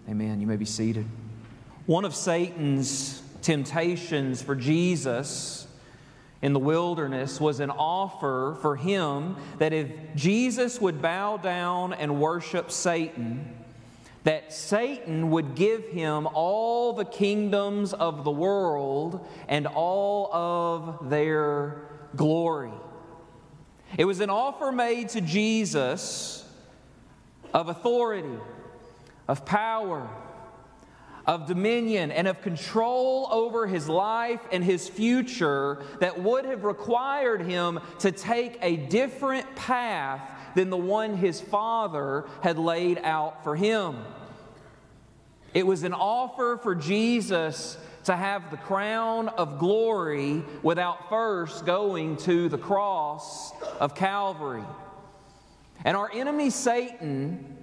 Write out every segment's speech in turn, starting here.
Amen. You may be seated. One of Satan's temptations for Jesus in the wilderness was an offer for him that if Jesus would bow down and worship Satan, that Satan would give him all the kingdoms of the world and all of their glory. It was an offer made to Jesus of authority, of power, of dominion, and of control over his life and his future that would have required him to take a different path than the one his Father had laid out for him. It was an offer for Jesus to have the crown of glory without first going to the cross of Calvary. And our enemy Satan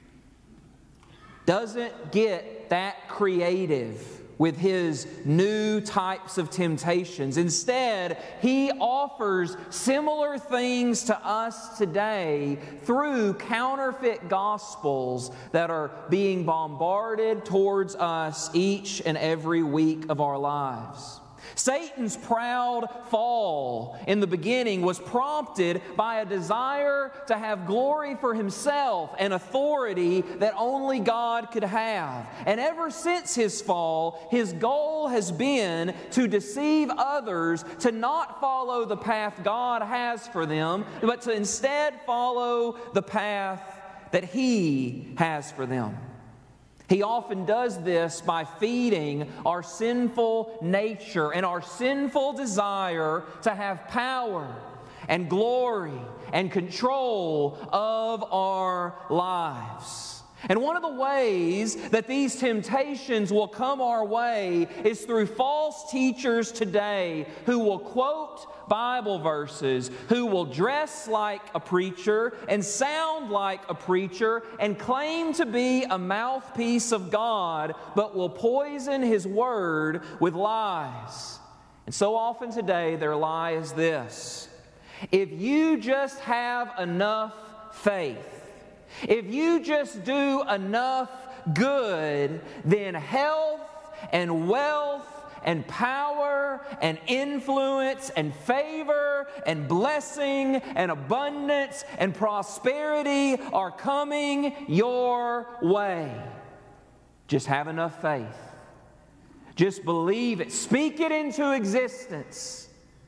doesn't get that creative with his new types of temptations. Instead, he offers similar things to us today through counterfeit gospels that are being bombarded towards us each and every week of our lives. Satan's proud fall in the beginning was prompted by a desire to have glory for himself and authority that only God could have. And ever since his fall, his goal has been to deceive others to not follow the path God has for them, but to instead follow the path that he has for them. He often does this by feeding our sinful nature and our sinful desire to have power and glory and control of our lives. And one of the ways that these temptations will come our way is through false teachers today who will quote Bible verses, who will dress like a preacher and sound like a preacher and claim to be a mouthpiece of God, but will poison His Word with lies. And so often today their lie is this: if you just have enough faith, if you just do enough good, then health and wealth and power and influence and favor and blessing and abundance and prosperity are coming your way. Just have enough faith. Just believe it. Speak it into existence.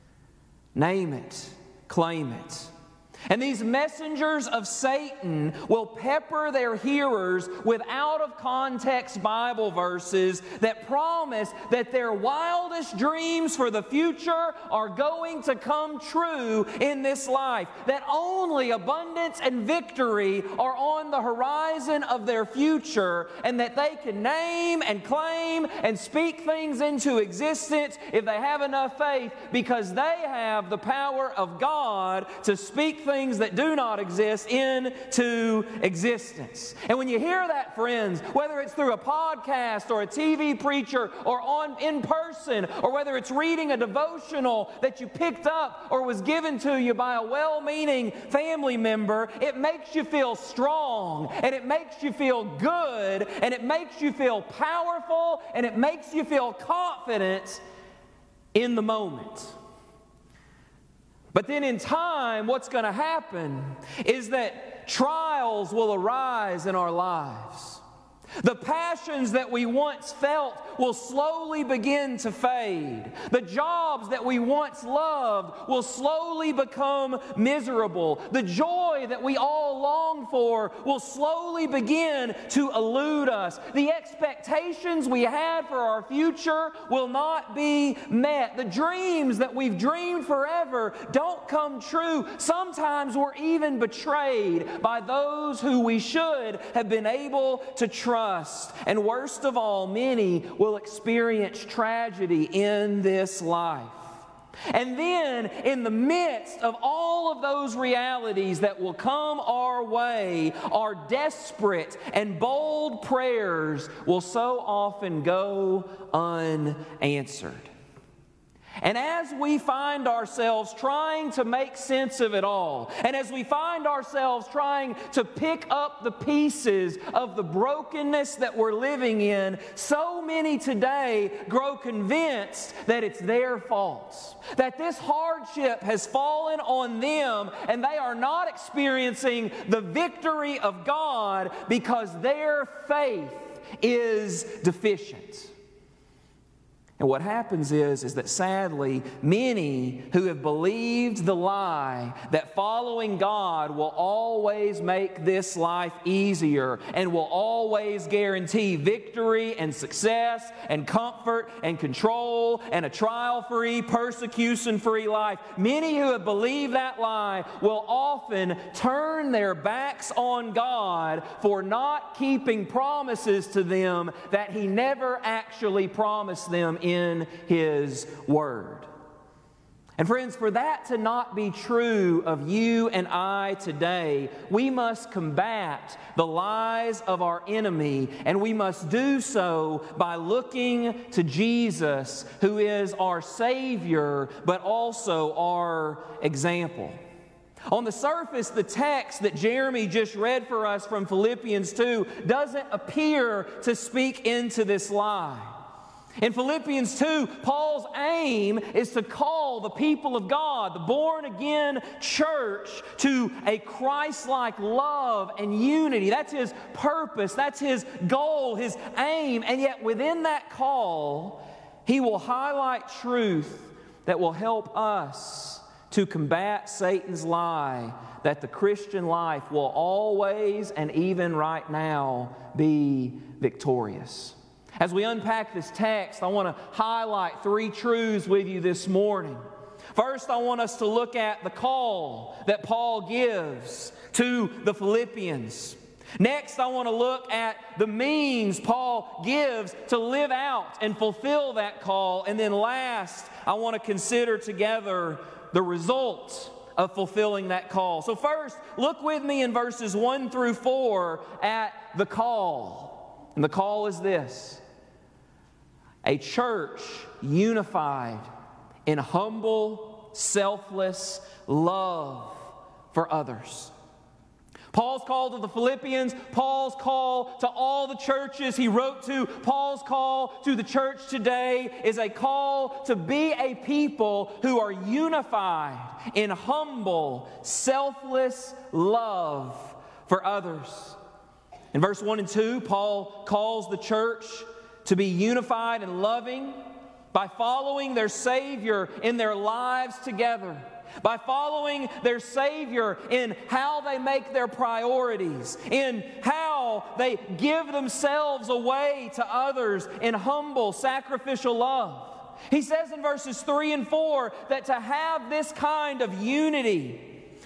Name it. Claim it. And these messengers of Satan will pepper their hearers with out-of-context Bible verses that promise that their wildest dreams for the future are going to come true in this life, that only abundance and victory are on the horizon of their future, and that they can name and claim and speak things into existence if they have enough faith, because they have the power of God to speak things that do not exist into existence. And when you hear that, friends, whether it's through a podcast or a TV preacher or in person, or whether it's reading a devotional that you picked up or was given to you by a well-meaning family member, it makes you feel strong, and it makes you feel good, and it makes you feel powerful, and it makes you feel confident in the moment. But then in time, what's going to happen is that trials will arise in our lives. The passions that we once felt will slowly begin to fade. The jobs that we once loved will slowly become miserable. The joy that we all long for will slowly begin to elude us. The expectations we had for our future will not be met. The dreams that we've dreamed forever don't come true. Sometimes we're even betrayed by those who we should have been able to trust. And worst of all, many will experience tragedy in this life. And then, in the midst of all of those realities that will come our way, our desperate and bold prayers will so often go unanswered. And as we find ourselves trying to make sense of it all, and as we find ourselves trying to pick up the pieces of the brokenness that we're living in, so many today grow convinced that it's their fault, that this hardship has fallen on them and they are not experiencing the victory of God because their faith is deficient. And what happens is that sadly, many who have believed the lie that following God will always make this life easier and will always guarantee victory and success and comfort and control and a trial-free, persecution-free life. Many who have believed that lie will often turn their backs on God for not keeping promises to them that He never actually promised them in His Word. And friends, for that to not be true of you and I today, we must combat the lies of our enemy, and we must do so by looking to Jesus, who is our Savior, but also our example. On the surface, the text that Jeremy just read for us from Philippians 2 doesn't appear to speak into this lie. In Philippians 2, Paul's aim is to call the people of God, the born-again church, to a Christ-like love and unity. That's his purpose, that's his goal, his aim. And yet within that call, he will highlight truth that will help us to combat Satan's lie that the Christian life will always, and even right now, be victorious. As we unpack this text, I want to highlight 3 truths with you this morning. First, I want us to look at the call that Paul gives to the Philippians. Next, I want to look at the means Paul gives to live out and fulfill that call. And then last, I want to consider together the result of fulfilling that call. So first, look with me in verses 1 through 4 at the call. And the call is this: a church unified in humble, selfless love for others. Paul's call to the Philippians, Paul's call to all the churches he wrote to, Paul's call to the church today is a call to be a people who are unified in humble, selfless love for others. In verse 1 and 2, Paul calls the church to be unified and loving by following their Savior in their lives together, by following their Savior in how they make their priorities, in how they give themselves away to others in humble, sacrificial love. He says in verses 3 and 4 that to have this kind of unity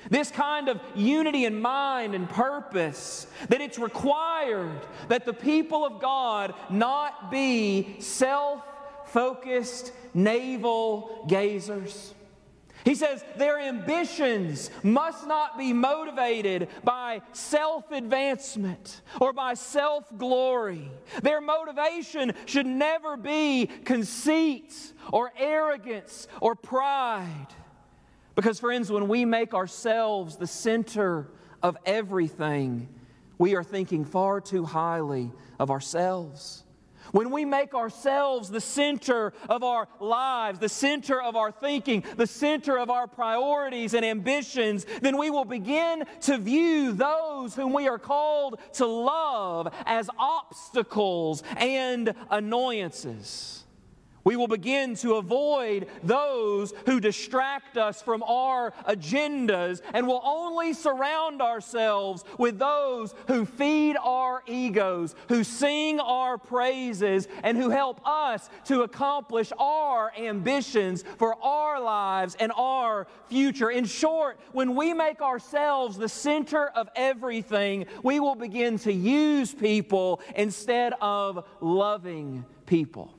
in mind and purpose, that it's required that the people of God not be self-focused navel gazers. He says their ambitions must not be motivated by self-advancement or by self-glory. Their motivation should never be conceit or arrogance or pride. Because, friends, when we make ourselves the center of everything, we are thinking far too highly of ourselves. When we make ourselves the center of our lives, the center of our thinking, the center of our priorities and ambitions, then we will begin to view those whom we are called to love as obstacles and annoyances. We will begin to avoid those who distract us from our agendas and will only surround ourselves with those who feed our egos, who sing our praises, and who help us to accomplish our ambitions for our lives and our future. In short, when we make ourselves the center of everything, we will begin to use people instead of loving people.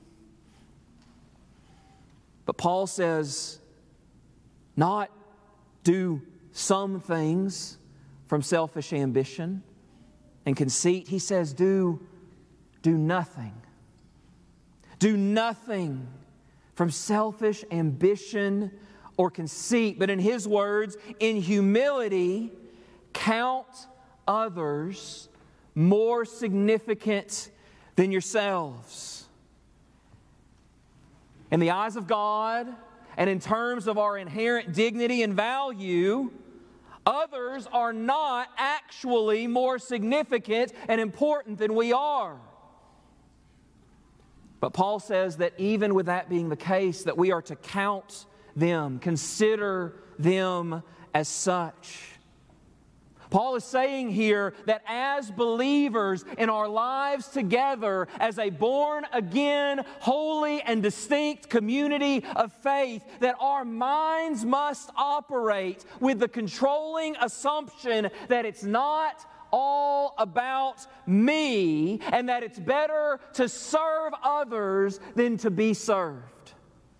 But Paul says, not do some things from selfish ambition and conceit. He says, do nothing. Do nothing from selfish ambition or conceit, but in His words, in humility, count others more significant than yourselves. In the eyes of God, and in terms of our inherent dignity and value, others are not actually more significant and important than we are. But Paul says that even with that being the case, that we are to count them, consider them as such. Paul is saying here that as believers in our lives together, as a born-again, holy and distinct community of faith, that our minds must operate with the controlling assumption that it's not all about me and that it's better to serve others than to be served.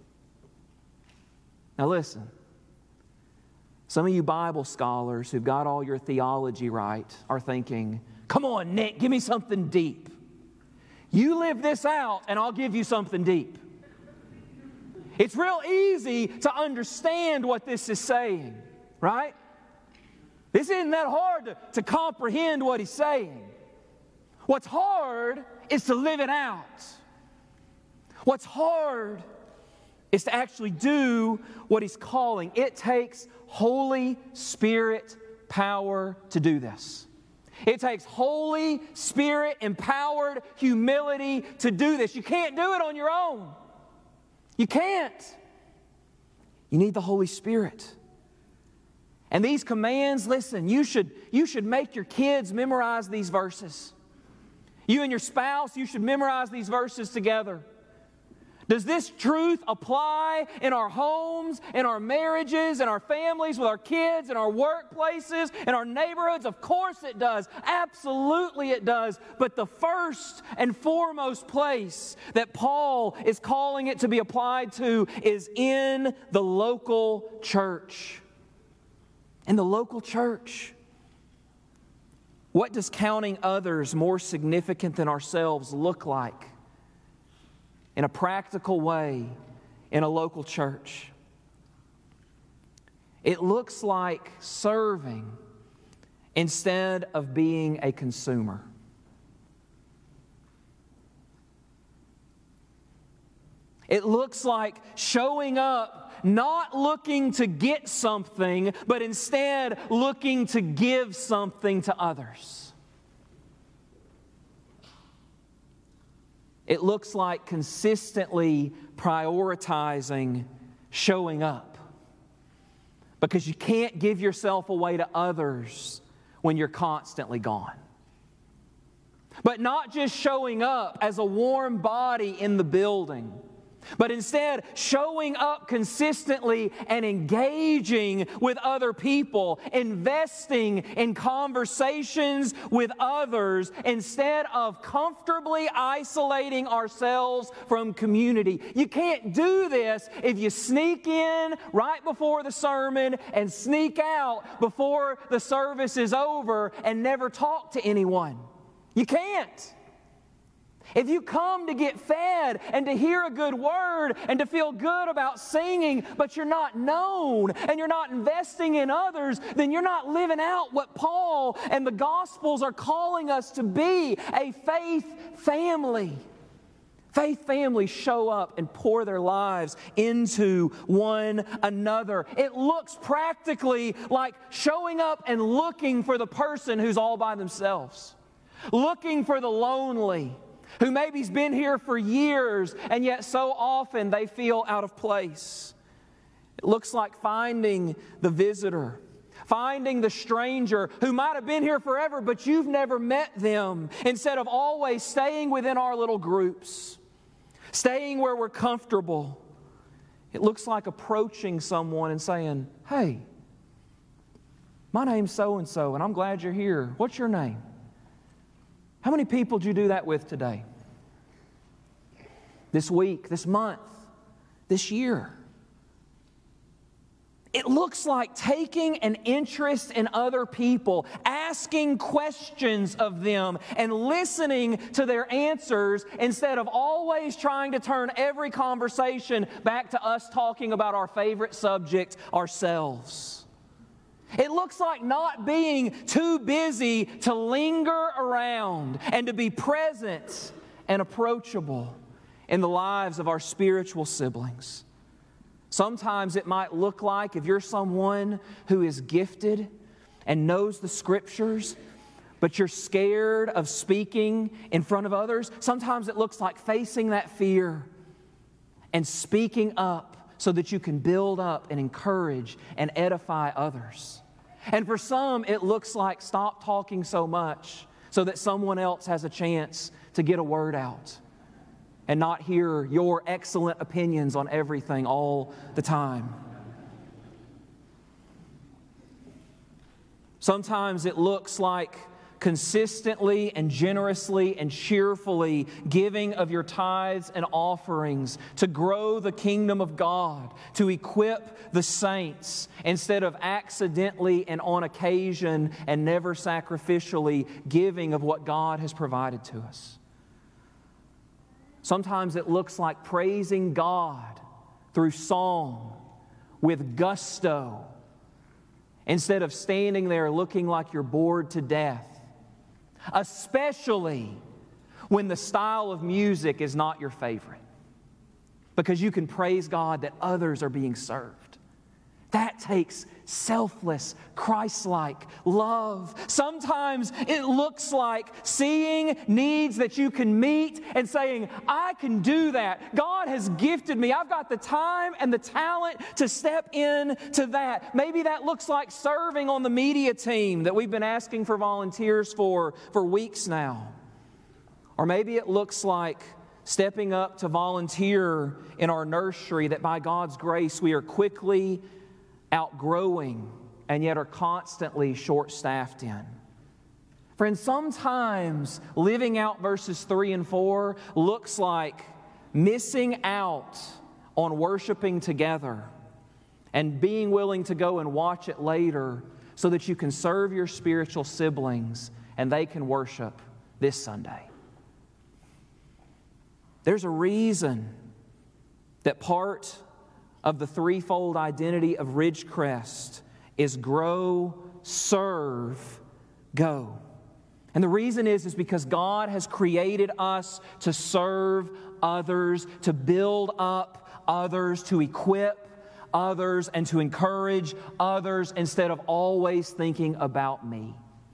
Now listen. Some of you Bible scholars who've got all your theology right are thinking, come on, Nick, give me something deep. You live this out and I'll give you something deep. It's real easy to understand what this is saying, right? This isn't that hard to comprehend what he's saying. What's hard is to live it out. What's hard is to actually do what he's calling. It takes Holy Spirit power to do this. It takes Holy Spirit empowered humility to do this. You can't do it on your own. You can't. You need the Holy Spirit. And these commands, listen, you should make your kids memorize these verses. You and your spouse, you should memorize these verses together. Does this truth apply in our homes, in our marriages, in our families, with our kids, in our workplaces, in our neighborhoods? Of course it does. Absolutely it does. But the first and foremost place that Paul is calling it to be applied to is in the local church. In the local church. What does counting others more significant than ourselves look like? In a practical way, in a local church. It looks like serving instead of being a consumer. It looks like showing up, not looking to get something, but instead looking to give something to others. It looks like consistently prioritizing showing up. Because you can't give yourself away to others when you're constantly gone. But not just showing up as a warm body in the building, but instead showing up consistently and engaging with other people, investing in conversations with others instead of comfortably isolating ourselves from community. You can't do this if you sneak in right before the sermon and sneak out before the service is over and never talk to anyone. You can't. If you come to get fed and to hear a good word and to feel good about singing, but you're not known and you're not investing in others, then you're not living out what Paul and the Gospels are calling us to be, a faith family. Faith families show up and pour their lives into one another. It looks practically like showing up and looking for the person who's all by themselves, looking for the lonely, who maybe's been here for years, and yet so often they feel out of place. It looks like finding the visitor, finding the stranger who might have been here forever, but you've never met them, instead of always staying within our little groups, staying where we're comfortable. It looks like approaching someone and saying, "Hey, my name's so-and-so, and I'm glad you're here. What's your name? How many people did you do that with today? This week, this month, this year?" It looks like taking an interest in other people, asking questions of them, and listening to their answers instead of always trying to turn every conversation back to us talking about our favorite subject ourselves. It looks like not being too busy to linger around and to be present and approachable in the lives of our spiritual siblings. Sometimes it might look like, if you're someone who is gifted and knows the Scriptures, but you're scared of speaking in front of others, sometimes it looks like facing that fear and speaking up so that you can build up and encourage and edify others. And for some, it looks like stop talking so much so that someone else has a chance to get a word out and not hear your excellent opinions on everything all the time. Sometimes it looks like consistently and generously and cheerfully giving of your tithes and offerings to grow the kingdom of God, to equip the saints, instead of accidentally and on occasion and never sacrificially giving of what God has provided to us. Sometimes it looks like praising God through song with gusto instead of standing there looking like you're bored to death, especially when the style of music is not your favorite, because you can praise God that others are being served. That takes selfless, Christ-like love. Sometimes it looks like seeing needs that you can meet and saying, I can do that. God has gifted me. I've got the time and the talent to step into that. Maybe that looks like serving on the media team that we've been asking for volunteers for weeks now. Or maybe it looks like stepping up to volunteer in our nursery that by God's grace we are quickly outgrowing and yet are constantly short-staffed in. Friends, sometimes living out verses 3 and 4 looks like missing out on worshiping together and being willing to go and watch it later so that you can serve your spiritual siblings and they can worship this Sunday. There's a reason that part of the threefold identity of Ridgecrest is grow, serve, go. And the reason is because God has created us to serve others, to build up others, to equip others, and to encourage others instead of always thinking about me.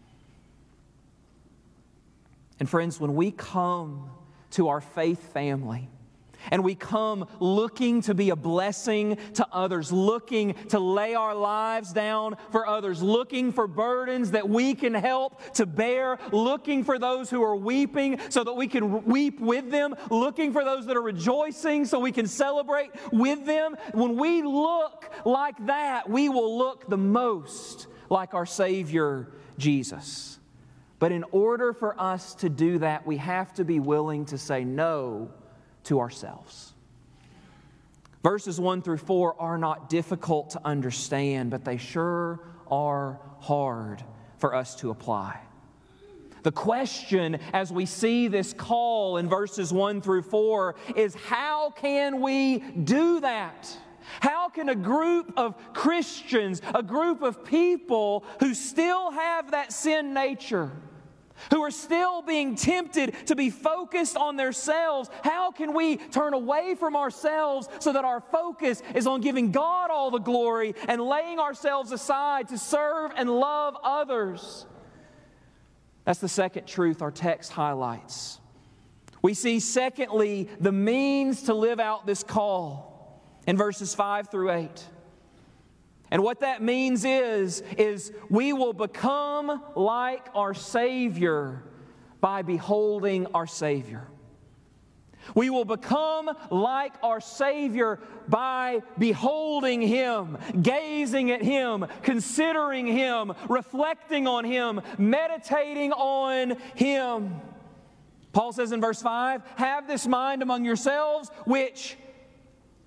And friends, when we come to our faith family, and we come looking to be a blessing to others, looking to lay our lives down for others, looking for burdens that we can help to bear, looking for those who are weeping so that we can weep with them, looking for those that are rejoicing so we can celebrate with them. When we look like that, we will look the most like our Savior, Jesus. But in order for us to do that, we have to be willing to say no to ourselves. Verses 1 through 4 are not difficult to understand, but they sure are hard for us to apply. The question as we see this call in verses 1 through 4 is, how can we do that? How can a group of Christians, a group of people who still have that sin nature, who are still being tempted to be focused on themselves, how can we turn away from ourselves so that our focus is on giving God all the glory and laying ourselves aside to serve and love others? That's the second truth our text highlights. We see, secondly, the means to live out this call in verses 5 through 8. And what that means is we will become like our Savior by beholding our Savior. We will become like our Savior by beholding Him, gazing at Him, considering Him, reflecting on Him, meditating on Him. Paul says in verse 5, have this mind among yourselves, which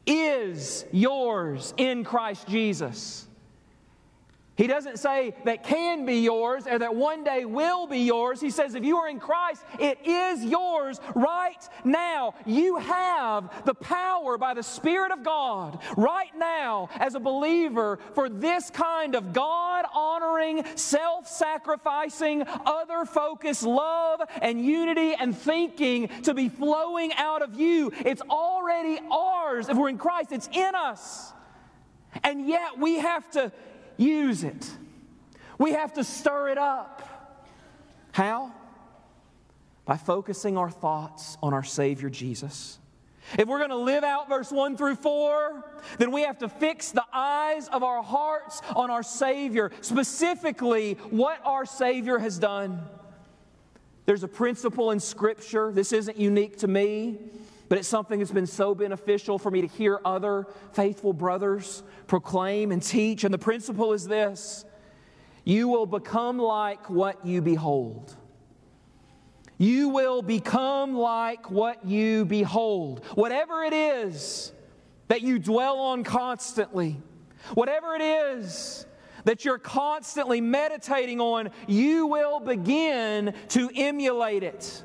is yours in Christ Jesus. He doesn't say that can be yours or that one day will be yours. He says if you are in Christ, it is yours right now. You have the power by the Spirit of God right now as a believer for this kind of God-honoring, self-sacrificing, other-focused love and unity and thinking to be flowing out of you. It's already ours. If we're in Christ, it's in us. And yet we have to use it. We have to stir it up. How? By focusing our thoughts on our Savior Jesus. If we're going to live out verse 1 through 4, then we have to fix the eyes of our hearts on our Savior, specifically what our Savior has done. There's a principle in Scripture. This isn't unique to me, but it's something that's been so beneficial for me to hear other faithful brothers proclaim and teach. And the principle is this: you will become like what you behold. You will become like what you behold. Whatever it is that you dwell on constantly, whatever it is that you're constantly meditating on, you will begin to emulate it.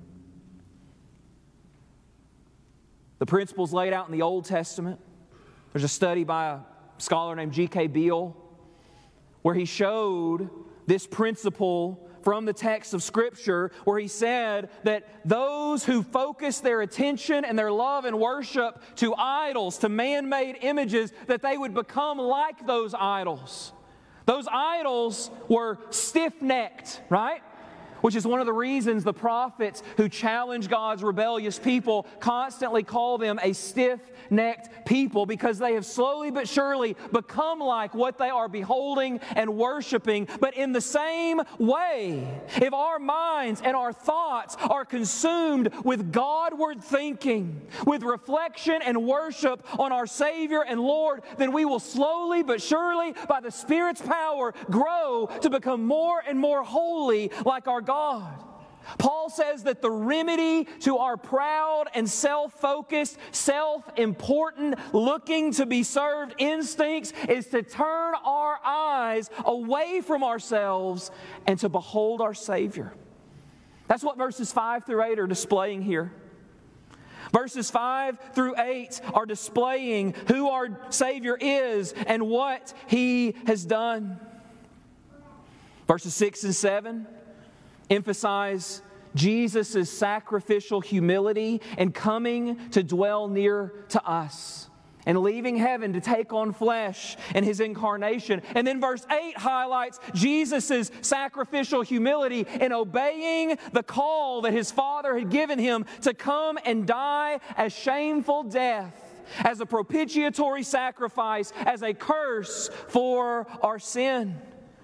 The principles laid out in the Old Testament. There's a study by a scholar named G.K. Beale where he showed this principle from the text of Scripture, where he said that those who focus their attention and their love and worship to idols, to man-made images, that they would become like those idols. Those idols were stiff-necked, right? Which is one of the reasons the prophets who challenge God's rebellious people constantly call them a stiff-necked people, because they have slowly but surely become like what they are beholding and worshiping. But in the same way, if our minds and our thoughts are consumed with Godward thinking, with reflection and worship on our Savior and Lord, then we will slowly but surely, by the Spirit's power, grow to become more and more holy like our God. Paul says that the remedy to our proud and self-focused, self-important, looking to be served instincts is to turn our eyes away from ourselves and to behold our Savior. That's what verses 5 through 8 are displaying here. Verses 5 through 8 are displaying who our Savior is and what He has done. Verses 6 and 7 emphasize Jesus' sacrificial humility and coming to dwell near to us and leaving heaven to take on flesh and His incarnation. And then verse 8 highlights Jesus' sacrificial humility in obeying the call that His Father had given Him to come and die a shameful death, as a propitiatory sacrifice, as a curse for our sin.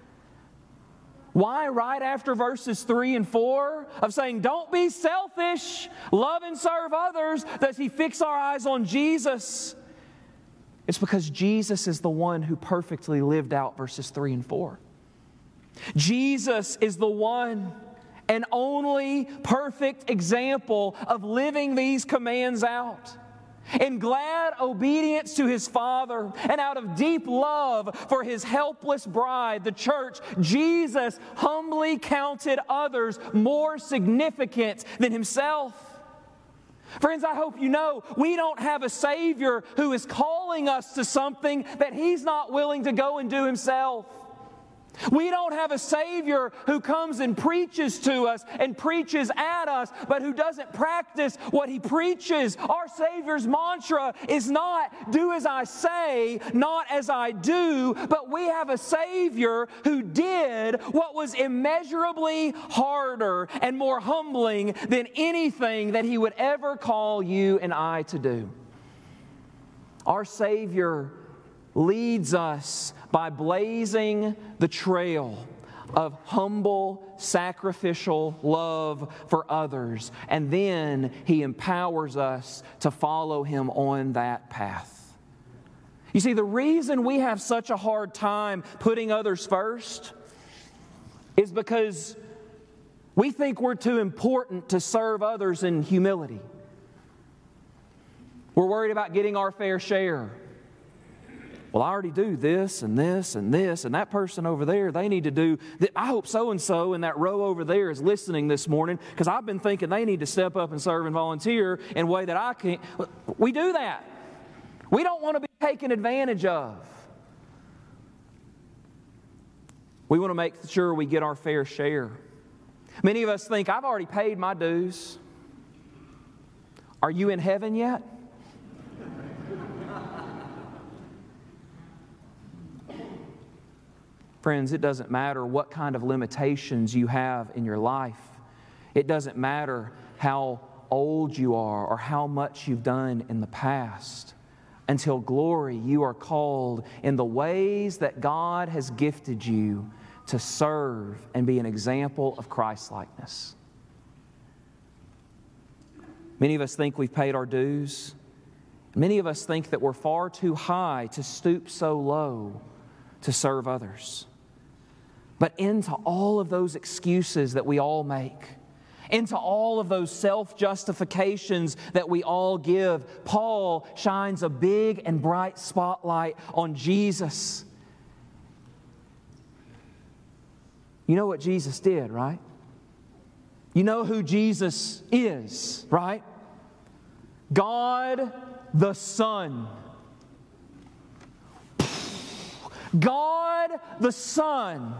Why right after verses 3 and 4 of saying, don't be selfish, love and serve others, does He fix our eyes on Jesus? It's because Jesus is the one who perfectly lived out verses 3 and 4. Jesus is the one and only perfect example of living these commands out. In glad obedience to His Father and out of deep love for His helpless bride, the church, Jesus humbly counted others more significant than Himself. Friends, I hope you know we don't have a Savior who is calling us to something that He's not willing to go and do Himself. We don't have a Savior who comes and preaches to us and preaches at us, but who doesn't practice what He preaches. Our Savior's mantra is not, do as I say, not as I do, but we have a Savior who did what was immeasurably harder and more humbling than anything that He would ever call you and I to do. Our Savior leads us by blazing the trail of humble, sacrificial love for others. And then He empowers us to follow Him on that path. You see, the reason we have such a hard time putting others first is because we think we're too important to serve others in humility. We're worried about getting our fair share. Well, I already do this and this and this, and that person over there, they need to do that. I hope so-and-so in that row over there is listening this morning, because I've been thinking they need to step up and serve and volunteer in a way that I can't. We do that. We don't want to be taken advantage of. We want to make sure we get our fair share. Many of us think, I've already paid my dues. Are you in heaven yet? Friends, it doesn't matter what kind of limitations you have in your life. It doesn't matter how old you are or how much you've done in the past. Until glory, you are called in the ways that God has gifted you to serve and be an example of Christ-likeness. Many of us think we've paid our dues. Many of us think that we're far too high to stoop so low to serve others. But into all of those excuses that we all make, into all of those self-justifications that we all give, Paul shines a big and bright spotlight on Jesus. You know what Jesus did, right? You know who Jesus is, right? God the Son. God the Son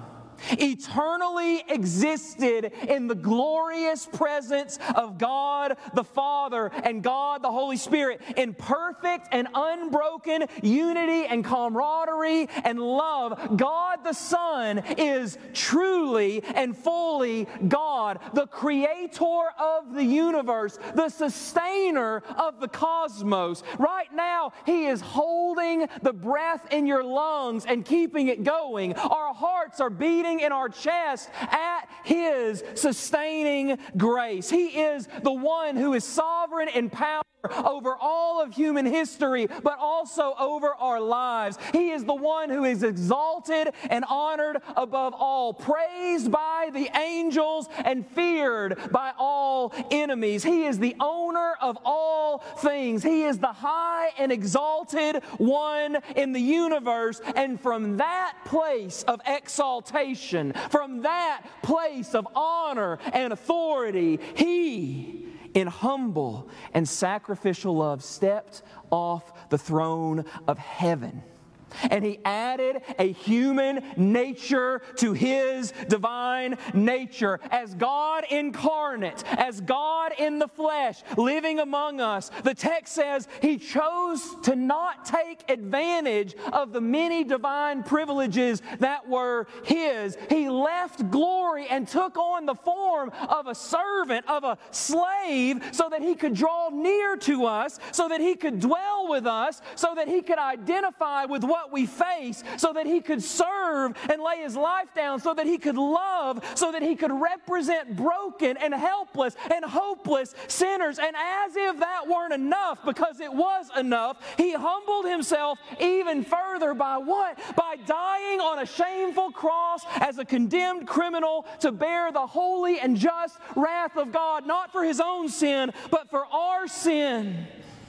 eternally existed in the glorious presence of God the Father and God the Holy Spirit in perfect and unbroken unity and camaraderie and love. God the Son is truly and fully God, the creator of the universe, the sustainer of the cosmos. Right now, He is holding the breath in your lungs and keeping it going. Our hearts are beating in our chest at His sustaining grace. He is the one who is sovereign in power over all of human history, but also over our lives. He is the one who is exalted and honored above all, praised by the angels and feared by all enemies. He is the owner of all things. He is the high and exalted one in the universe, and from that place of exaltation, from that place of honor and authority, He, in humble and sacrificial love, stepped off the throne of heaven. And He added a human nature to His divine nature. As God incarnate, as God in the flesh, living among us, the text says He chose to not take advantage of the many divine privileges that were His. He left glory and took on the form of a servant, of a slave, so that He could draw near to us, so that He could dwell with us, so that He could identify with what we face, so that He could serve and lay His life down, so that He could love, so that He could represent broken and helpless and hopeless sinners. And as if that weren't enough, because it was enough, He humbled Himself even further by what? By dying on a shameful cross as a condemned criminal to bear the holy and just wrath of God, not for His own sin, but for our sin.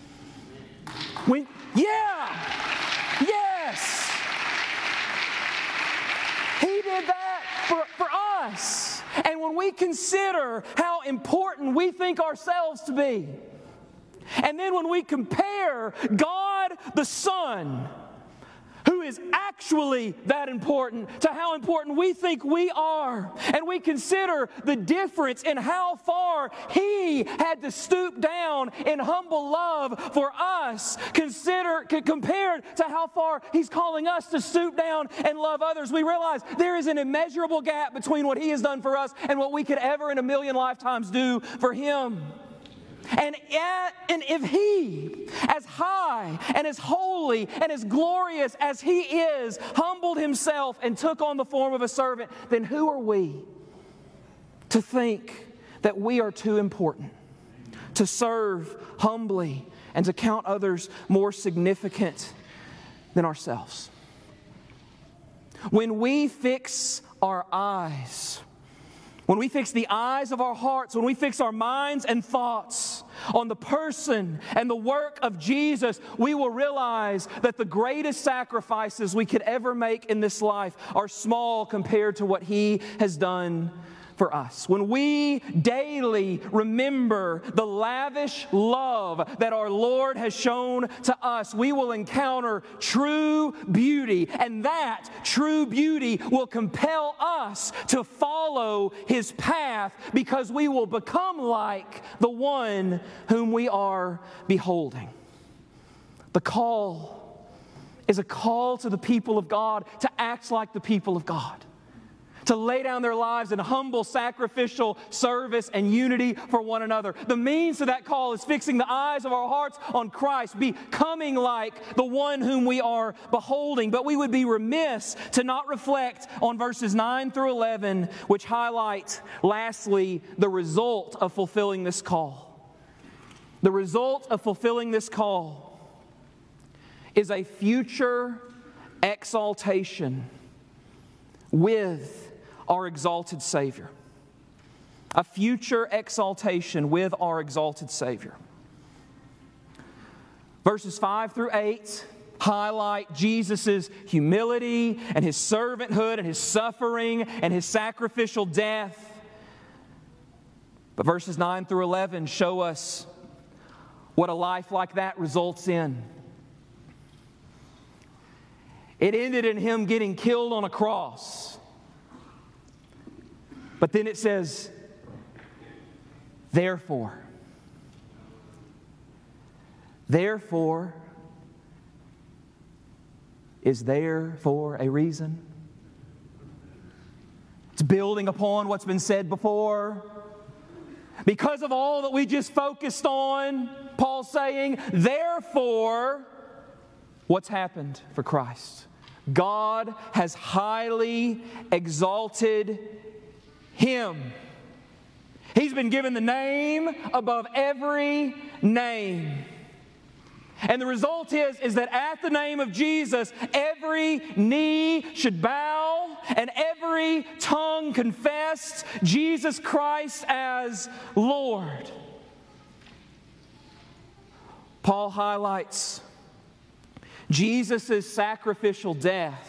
Yes. He did that for us. And when we consider how important we think ourselves to be, and then when we compare God the Son, who is actually that important, to how important we think we are, and we consider the difference in how far He had to stoop down in humble love for us, compared to how far He's calling us to stoop down and love others, we realize there is an immeasurable gap between what He has done for us and what we could ever in a million lifetimes do for Him. And if He, as high and as holy and as glorious as He is, humbled Himself and took on the form of a servant, then who are we to think that we are too important to serve humbly and to count others more significant than ourselves? When we fix our eyes, when we fix the eyes of our hearts, when we fix our minds and thoughts on the person and the work of Jesus, we will realize that the greatest sacrifices we could ever make in this life are small compared to what He has done for us. When we daily remember the lavish love that our Lord has shown to us, we will encounter true beauty, and that true beauty will compel us to follow His path, because we will become like the one whom we are beholding. The call is a call to the people of God to act like the people of God, to lay down their lives in humble, sacrificial service and unity for one another. The means to that call is fixing the eyes of our hearts on Christ, becoming like the one whom we are beholding. But we would be remiss to not reflect on verses 9 through 11, which highlight, lastly, the result of fulfilling this call. The result of fulfilling this call is a future exaltation with our exalted Savior. A future exaltation with our exalted Savior. Verses 5 through 8 highlight Jesus' humility and His servanthood and His suffering and His sacrificial death. But verses 9 through 11 show us what a life like that results in. It ended in Him getting killed on a cross. But then it says, therefore is there for a reason. It's building upon what's been said before. Because of all that we just focused on, Paul's saying, therefore, what's happened for Christ? God has highly exalted Him. He's been given the name above every name. And the result is that at the name of Jesus, every knee should bow and every tongue confess Jesus Christ as Lord. Paul highlights Jesus' sacrificial death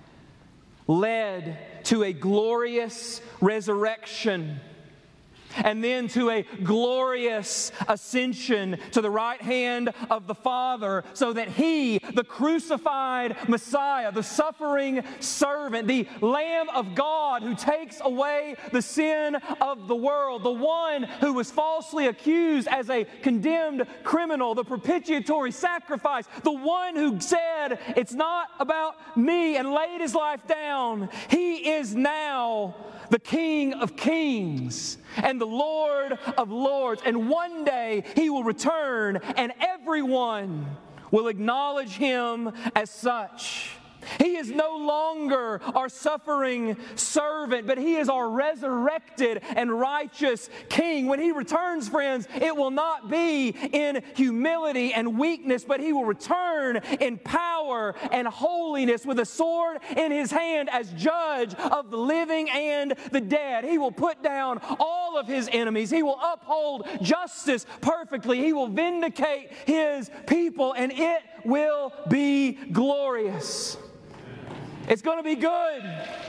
led to a glorious resurrection, and then to a glorious ascension to the right hand of the Father, so that He, the crucified Messiah, the suffering servant, the Lamb of God who takes away the sin of the world, the one who was falsely accused as a condemned criminal, the propitiatory sacrifice, the one who said, it's not about me, and laid His life down, He is now the King of Kings and the Lord of Lords. And one day He will return and everyone will acknowledge Him as such. He is no longer our suffering servant, but He is our resurrected and righteous King. When He returns, friends, it will not be in humility and weakness, but He will return in power and holiness with a sword in His hand as judge of the living and the dead. He will put down all of His enemies. He will uphold justice perfectly. He will vindicate His people, and it will be glorious. It's going to be good.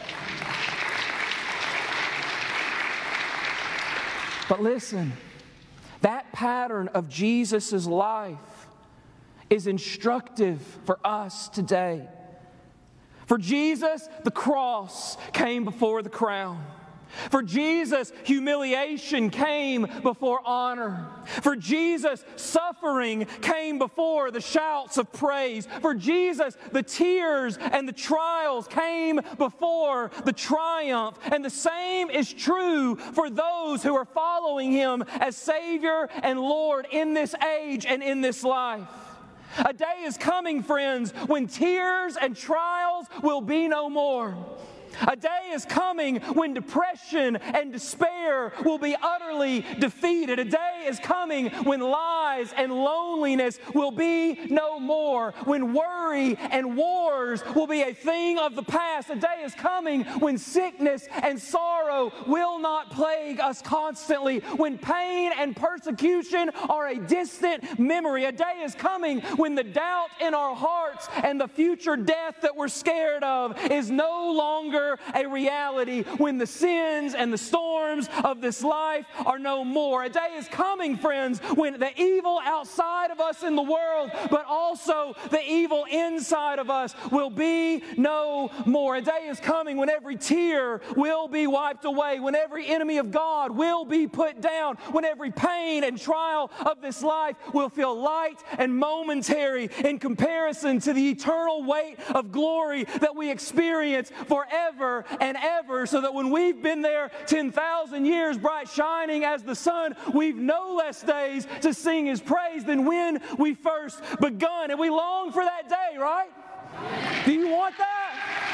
But listen, that pattern of Jesus' life is instructive for us today. For Jesus, the cross came before the crown. For Jesus, humiliation came before honor. For Jesus, suffering came before the shouts of praise. For Jesus, the tears and the trials came before the triumph. And the same is true for those who are following Him as Savior and Lord in this age and in this life. A day is coming, friends, when tears and trials will be no more. A day is coming when depression and despair will be utterly defeated. A day day is coming when lies and loneliness will be no more, when worry and wars will be a thing of the past. A day is coming when sickness and sorrow will not plague us constantly, when pain and persecution are a distant memory. A day is coming when the doubt in our hearts and the future death that we're scared of is no longer a reality, when the sins and the storms of this life are no more. A day is coming, friends, when the evil outside of us in the world, but also the evil inside of us, will be no more. A day is coming when every tear will be wiped away, when every enemy of God will be put down, when every pain and trial of this life will feel light and momentary in comparison to the eternal weight of glory that we experience forever and ever, so that when we've been there 10,000 years, bright shining as the sun, we've no less days to sing His praise than when we first begun. And we long for that day, right? Do you want that?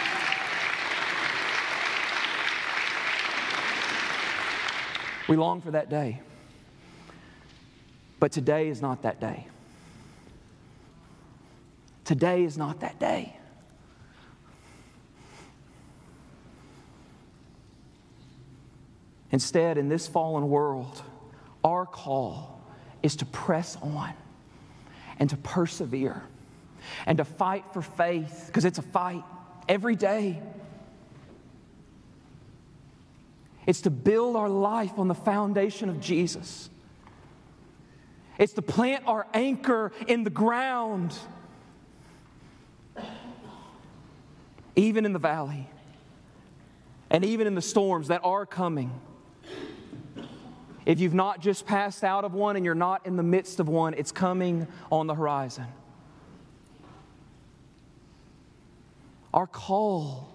We long for that day. But today is not that day. Today is not that day. Instead, in this fallen world, our call is to press on and to persevere and to fight for faith, because it's a fight every day. It's to build our life on the foundation of Jesus. It's to plant our anchor in the ground, even in the valley and even in the storms that are coming. If you've not just passed out of one and you're not in the midst of one, it's coming on the horizon. Our call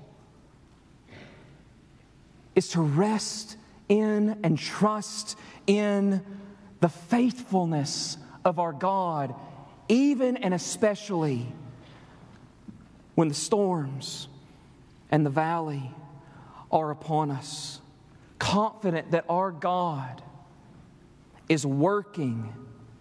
is to rest in and trust in the faithfulness of our God, even and especially when the storms and the valley are upon us. Confident that our God is working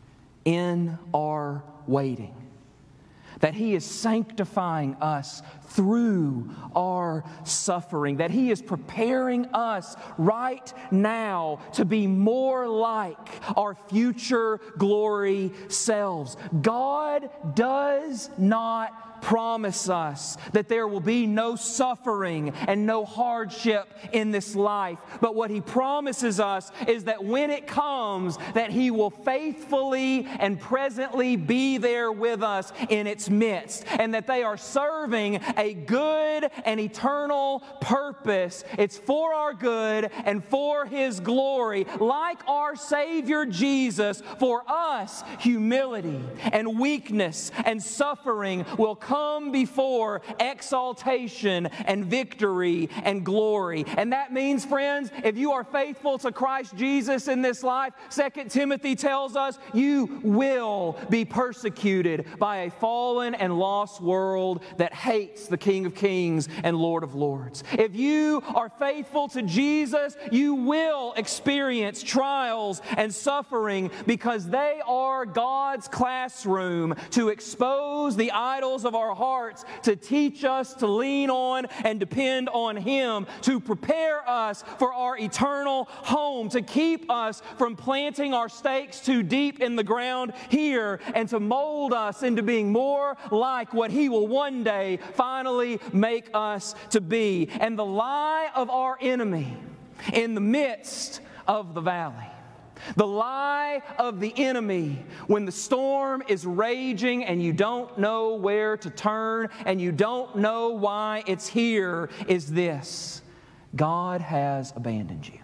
in our waiting, that He is sanctifying us through our suffering, that He is preparing us right now to be more like our future glory selves. God does not promise us that there will be no suffering and no hardship in this life. But what He promises us is that when it comes, that He will faithfully and presently be there with us in its midst, and that they are serving a good and eternal purpose. It's for our good and for His glory. Like our Savior Jesus, for us, humility and weakness and suffering will come before exaltation and victory and glory. And that means, friends, if you are faithful to Christ Jesus in this life, 2 Timothy tells us you will be persecuted by a fallen and lost world that hates the King of Kings and Lord of Lords. If you are faithful to Jesus, you will experience trials and suffering, because they are God's classroom to expose the idols of our hearts, to teach us to lean on and depend on Him, to prepare us for our eternal home, to keep us from planting our stakes too deep in the ground here, and to mold us into being more like what He will one day finally make us to be. And the lie of our enemy in the midst of the valley, the lie of the enemy when the storm is raging and you don't know where to turn and you don't know why it's here, is this: God has abandoned you.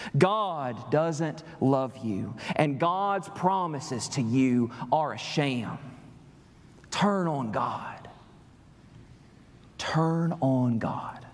God doesn't love you, and God's promises to you are a sham. Turn on God. Turn on God.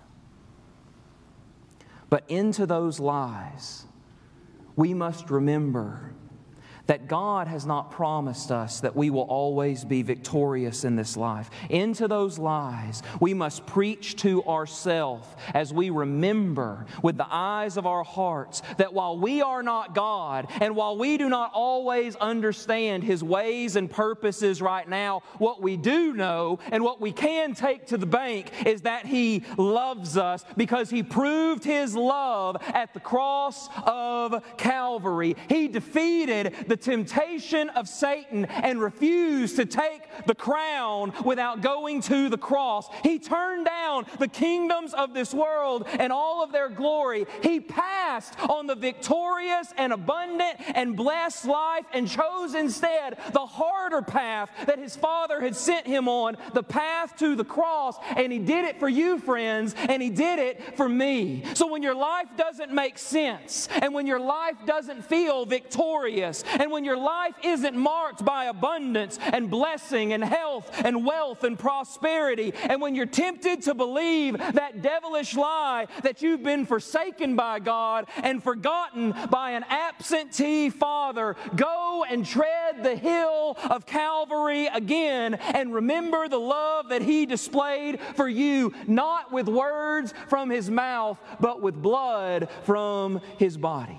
But into those lies, we must remember that God has not promised us that we will always be victorious in this life. Into those lies, we must preach to ourselves as we remember with the eyes of our hearts that while we are not God and while we do not always understand His ways and purposes right now, what we do know and what we can take to the bank is that He loves us because He proved His love at the cross of Calvary. He defeated the temptation of Satan and refused to take the crown without going to the cross. He turned down the kingdoms of this world and all of their glory. He passed on the victorious and abundant and blessed life and chose instead the harder path that His Father had sent Him on, the path to the cross. And He did it for you, friends, and He did it for me. So when your life doesn't make sense, and when your life doesn't feel victorious, and when your life isn't marked by abundance and blessing and health and wealth and prosperity, and when you're tempted to believe that devilish lie that you've been forsaken by God and forgotten by an absentee Father, go and tread the hill of Calvary again and remember the love that He displayed for you, not with words from His mouth, but with blood from His body.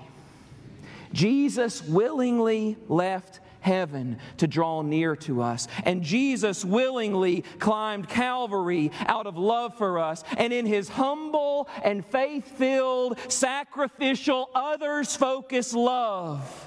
Jesus willingly left heaven to draw near to us. And Jesus willingly climbed Calvary out of love for us. And in His humble and faith-filled, sacrificial, others-focused love,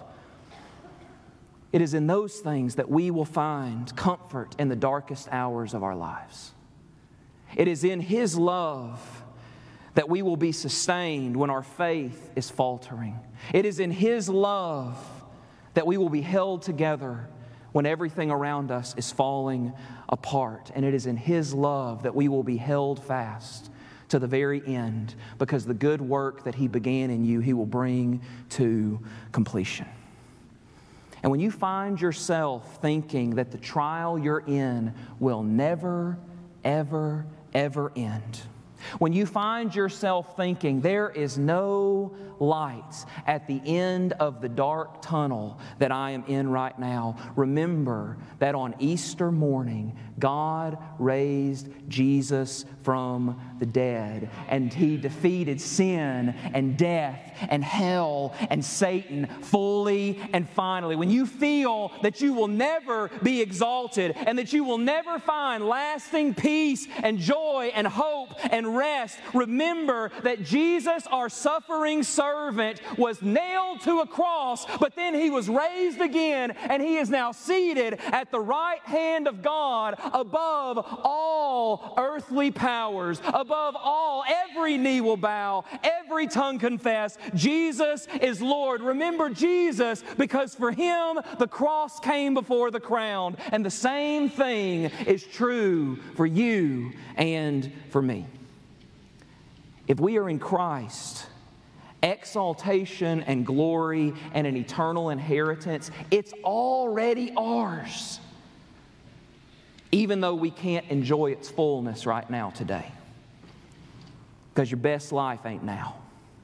it is in those things that we will find comfort in the darkest hours of our lives. It is in His love that we will be sustained when our faith is faltering. It is in His love that we will be held together when everything around us is falling apart. And it is in His love that we will be held fast to the very end, because the good work that He began in you, He will bring to completion. And when you find yourself thinking that the trial you're in will never, ever, ever end, when you find yourself thinking there is no light at the end of the dark tunnel that I am in right now, remember that on Easter morning, God raised Jesus from the dead, and He defeated sin and death and hell and Satan fully and finally. When you feel that you will never be exalted and that you will never find lasting peace and joy and hope and rest, remember that Jesus, our suffering servant, was nailed to a cross, but then He was raised again, and He is now seated at the right hand of God above all earthly powers, above all. Every knee will bow, every tongue confess Jesus is Lord. Remember Jesus, because for Him the cross came before the crown, and the same thing is true for you and for me. If we are in Christ, exaltation and glory and an eternal inheritance, it's already ours, even though we can't enjoy its fullness right now today, because your best life ain't now.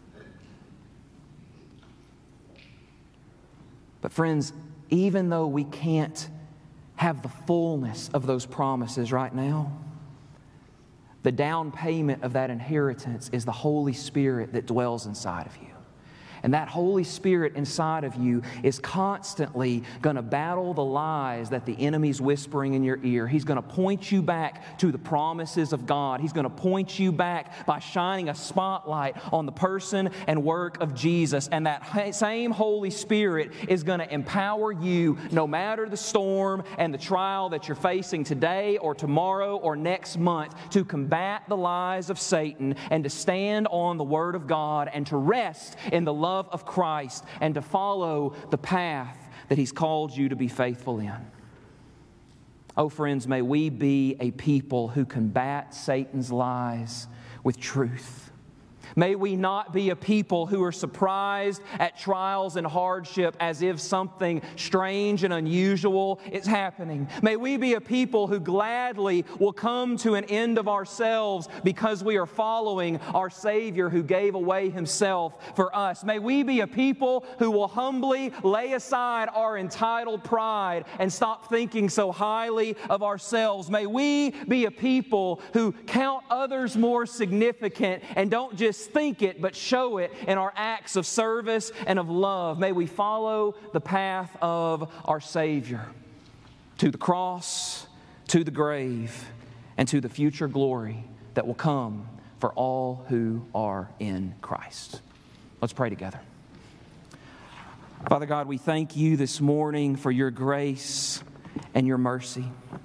But friends, even though we can't have the fullness of those promises right now, the down payment of that inheritance is the Holy Spirit that dwells inside of you. And that Holy Spirit inside of you is constantly going to battle the lies that the enemy's whispering in your ear. He's going to point you back to the promises of God. He's going to point you back by shining a spotlight on the person and work of Jesus. And that same Holy Spirit is going to empower you no matter the storm and the trial that you're facing today or tomorrow or next month, to combat the lies of Satan and to stand on the Word of God and to rest in the love of Christ and to follow the path that He's called you to be faithful in. Oh, friends, may we be a people who combat Satan's lies with truth. May we not be a people who are surprised at trials and hardship as if something strange and unusual is happening. May we be a people who gladly will come to an end of ourselves because we are following our Savior who gave away Himself for us. May we be a people who will humbly lay aside our entitled pride and stop thinking so highly of ourselves. May we be a people who count others more significant and don't just think it, but show it in our acts of service and of love. May we follow the path of our Savior to the cross, to the grave, and to the future glory that will come for all who are in Christ. Let's pray together. Father God, we thank You this morning for Your grace and Your mercy.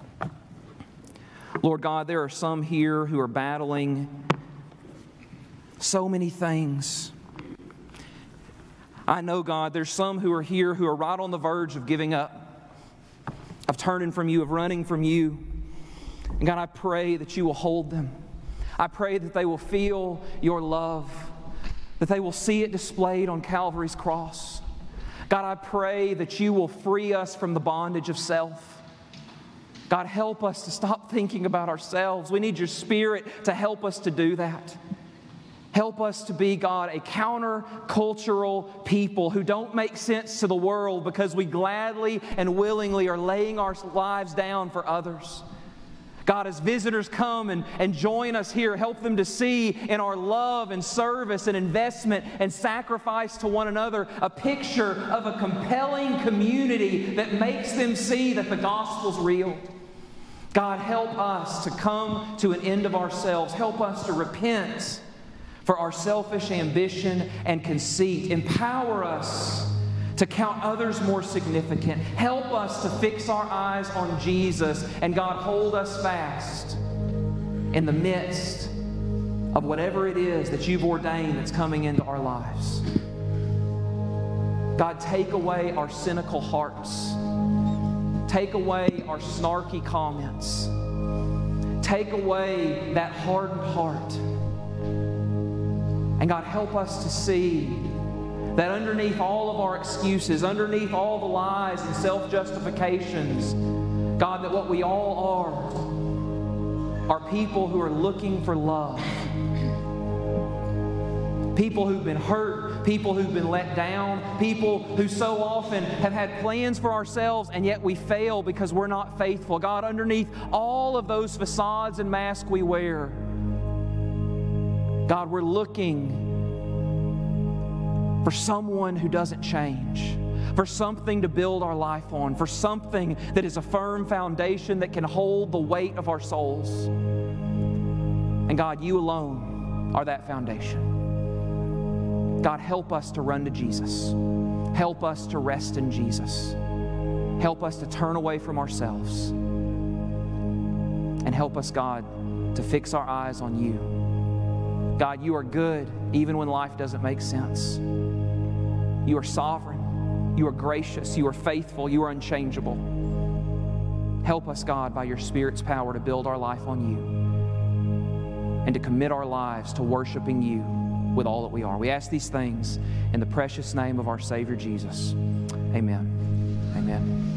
Lord God, there are some here who are battling so many things. I know, God, there's some who are here who are right on the verge of giving up, of turning from You, of running from You. And God, I pray that You will hold them. I pray that they will feel Your love, that they will see it displayed on Calvary's cross. God, I pray that You will free us from the bondage of self. God, help us to stop thinking about ourselves. We need Your Spirit to help us to do that. Help us to be, God, a counter-cultural people who don't make sense to the world because we gladly and willingly are laying our lives down for others. God, as visitors come and join us here, help them to see in our love and service and investment and sacrifice to one another a picture of a compelling community that makes them see that the gospel's real. God, help us to come to an end of ourselves. Help us to repent for our selfish ambition and conceit. Empower us to count others more significant. Help us to fix our eyes on Jesus. And God, hold us fast in the midst of whatever it is that You've ordained that's coming into our lives. God, take away our cynical hearts. Take away our snarky comments. Take away that hardened heart. And God, help us to see that underneath all of our excuses, underneath all the lies and self-justifications, God, that what we all are people who are looking for love. People who've been hurt, people who've been let down, people who so often have had plans for ourselves and yet we fail because we're not faithful. God, underneath all of those facades and masks we wear, God, we're looking for someone who doesn't change, for something to build our life on, for something that is a firm foundation that can hold the weight of our souls. And God, You alone are that foundation. God, help us to run to Jesus. Help us to rest in Jesus. Help us to turn away from ourselves. And help us, God, to fix our eyes on You. God, You are good even when life doesn't make sense. You are sovereign. You are gracious. You are faithful. You are unchangeable. Help us, God, by Your Spirit's power to build our life on You and to commit our lives to worshiping You with all that we are. We ask these things in the precious name of our Savior Jesus. Amen. Amen.